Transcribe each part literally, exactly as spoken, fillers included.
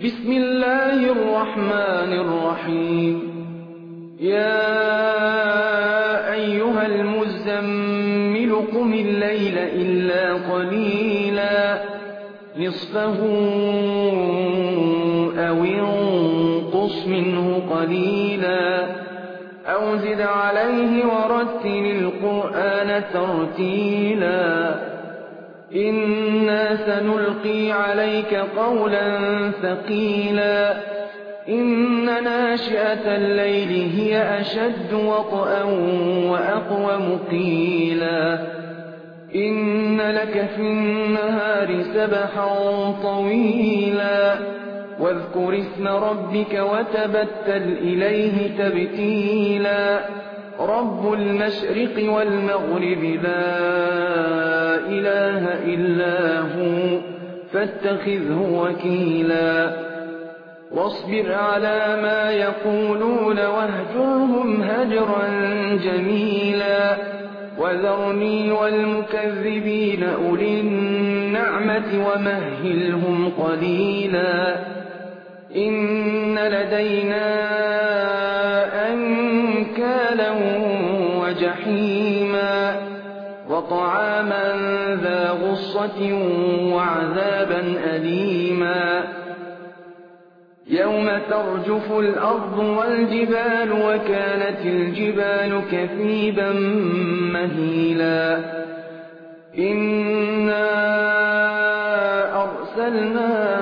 بسم الله الرحمن الرحيم يا أيها المزمل قم الليل إلا قليلا نصفه أو انقص منه قليلا أو زد عليه ورتل القرآن ترتيلا إنا سنلقي عليك قولا ثقيلا إن ناشئة الليل هي أشد وطئا وأقوم قيلا إن لك في النهار سبحا طويلا واذكر اسم ربك وتبتل إليه تبتيلا رب المشرق والمغرب لا إله إلا هو فاتخذه وكيلا واصبر على ما يقولون واهجرهم هجرا جميلا وذرني والمكذبين أولي النعمة ومهلهم قليلا إن لدينا أنكالا وجحيما وطعاما ذا غصة وعذابا أليما يوم ترجف الأرض والجبال وكانت الجبال كثيبا مهيلا إنا أرسلنا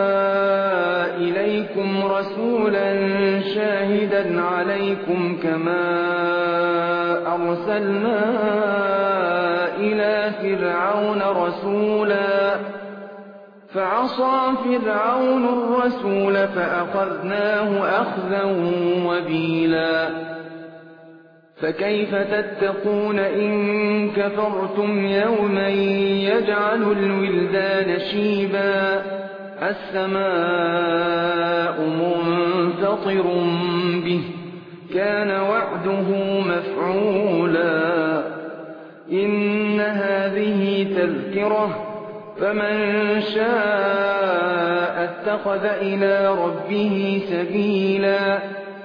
إليكم رسولا شاهدا عليكم كما أرسلنا إلى فرعون رسولا فعصى فرعون الرسول فأخذناه أخذا وبيلا فكيف تتقون إن كفرتم يوما يجعل الولدان شيبا السماء منفطر به كان وعده مفعولا إن هذه تذكرة فمن شاء اتخذ إلى ربه سبيلا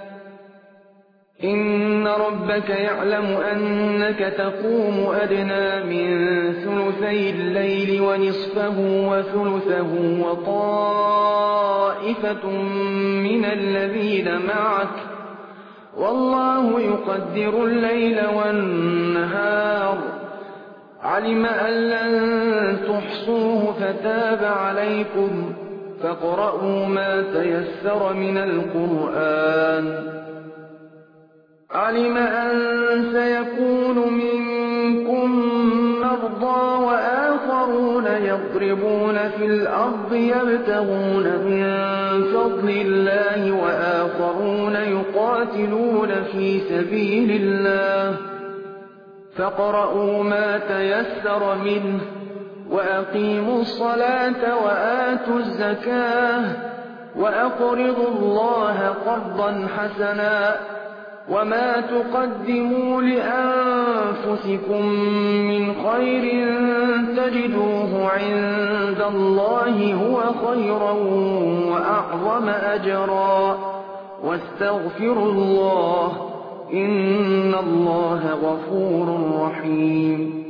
إن ربك يعلم أنك تقوم أدنى من ثلثي الليل ونصفه وثلثه وطائفة من الذين معك والله يقدر الليل والنهار علم أن لن تحصوه فتاب عليكم فاقرؤوا ما تيسر من القرآن علم أن سيكون منكم مرضى وآخرون يضربون في الأرض يبتغون من فضل الله وآخرون يقاتلون في سبيل الله فاقرؤوا ما تيسر منه وأقيموا الصلاة وآتوا الزكاة وأقرضوا الله قرضا حسنا وما تقدموا لأنفسكم من خير تجدوه عند الله هو خيرا وأعظم أجرا واستغفروا الله إن الله غفور رحيم